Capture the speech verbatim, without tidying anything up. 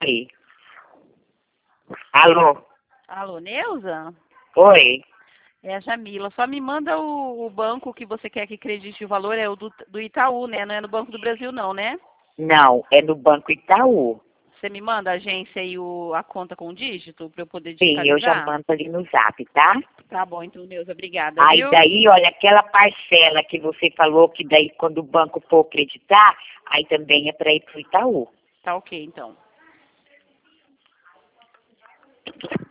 Oi. Alô? Alô, Neuza? Oi. É a Jamila. Só me manda o, o banco que você quer que acredite o valor, é o do, do Itaú, né? Não é no Banco do Brasil, não, né? Não, é no Banco Itaú. Você me manda a agência e o, a conta com o dígito para eu poder Sim, eu já digitalizar? mando ali no zap, tá? Tá bom, então, Neuza, obrigada, Aí viu? daí, olha, aquela parcela que você falou que daí quando o banco for acreditar, aí também é para ir pro Itaú. Tá ok, então.